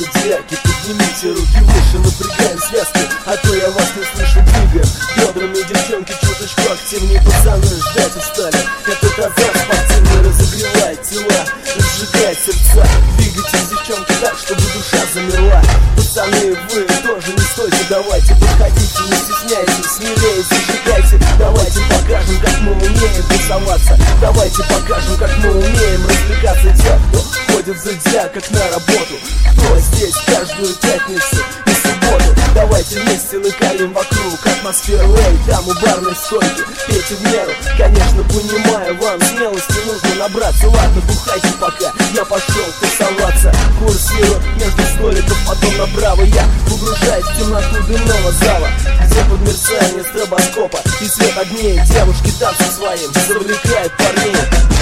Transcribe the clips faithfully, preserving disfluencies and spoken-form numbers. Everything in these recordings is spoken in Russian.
зодиаки, поднимите руки выше, напрягаем связки, а то я вас не слышу, двигаем бедрами, девчонки чуточку активнее, пацаны ждать устали. Этот азарт спортивный разогревает тела, разжигает сердца. Двигайтесь, девчонки, так, чтобы душа замерла. Пацаны, вы тоже не стойте, давайте подходите, не стесняйтесь, смелее зажигайте. Давайте покажем, как мы умеем тусоваться, давайте покажем, как мы умеем развлекаться. Те, кто ходит в зодиак, как на работу, кто здесь каждую пятницу и субботу. Давайте вместе лыкаем вокруг атмосферу, эй, там у барной стойки, пейте в меру. Конечно, понимаю, вам смелости нужно набраться. Ладно, бухайте пока, я пошел тусоваться. Курсирую между столиков, потом направо я погружаюсь в темноту дымного зала, где под мерцание стробоскопа и свет огней девушки танцем своим завлекают парней.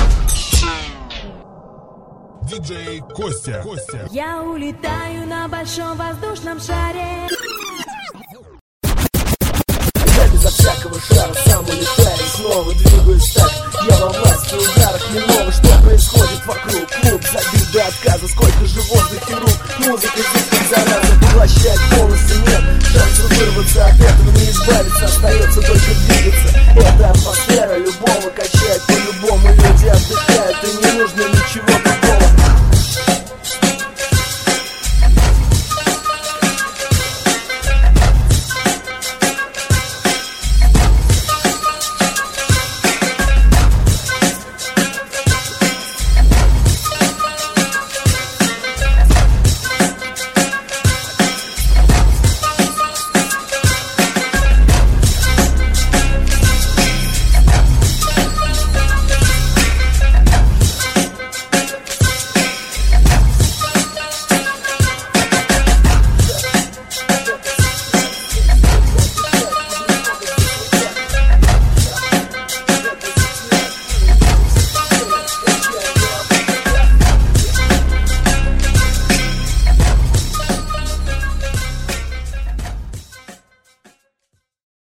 Диджей Костя. Костя. Я улетаю на большом воздушном шаре. Я безо всякого шара сам улетаю, снова двигаюсь так. Я во власти ударах немного, что происходит вокруг.